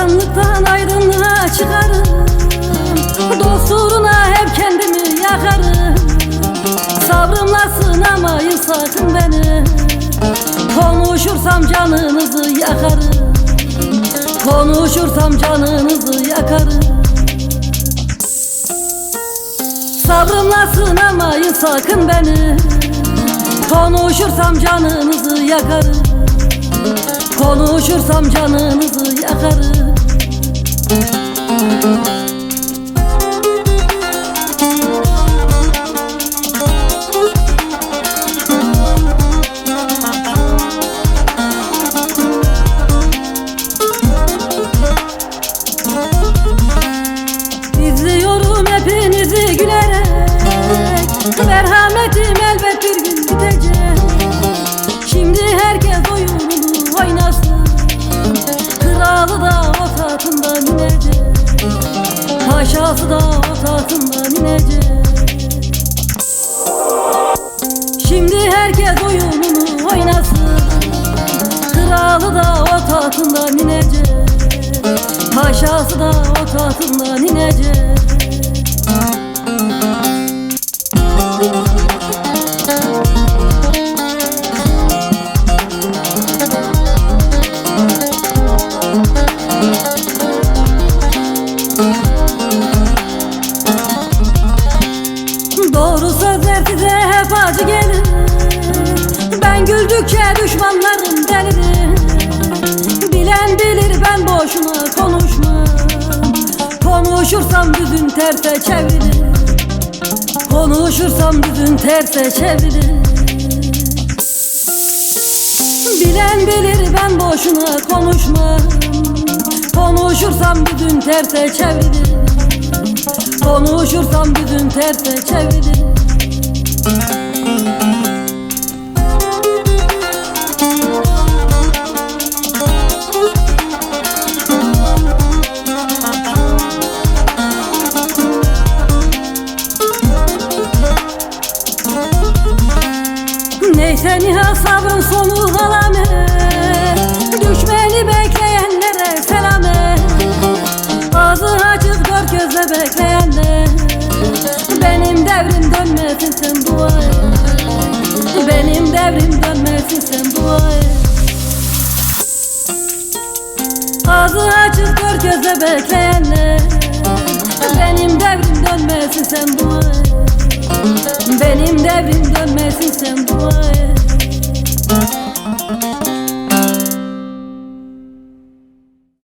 Karanlıktan aydınlığa çıkarım, dost uğruna hep kendimi yakarım. Sabrımla sınamayın sakın beni, konuşursam canınızı yakarım. Konuşursam canınızı yakarım. Sabrımla sınamayın sakın beni, konuşursam canınızı yakarım. Konuşursam canınızı yakarım. İzliyorum hepinizi gülerek, merhametim elbet bir gün bitecek. Şimdi herkes oyununu oynasın, kralı da o tahtından inecek, paşası da o tahtından inecek. Şimdi herkes oyununu oynasın, kralı da o tahtından inecek, paşası da o tahtından inecek. Doğru sözler size hep acı gelir, ben güldükçe düşmanlarım delirir. Bilen bilir ben boşuna konuşmam, konuşursam düzün terse çevrilir. Konuşursam düzün terse çevrilir. Bilen bilir ben boşuna konuşmam, konuşursam düzün terse çevrilir. Konuşursam düzün terse çevrilir. Neyse nihal sabrın sonu alamet, düşmeni bekleyenlere selamet. Ağzı açık dört gözle bekleyenler, benim devrim dönmesin sen dua et. Benim devrim dönmesin sen dua et. Ağzı açık dört gözle bekleyenler, benim devrim dönmesin sen dua et. Benim devrim dönmesin sen dua et.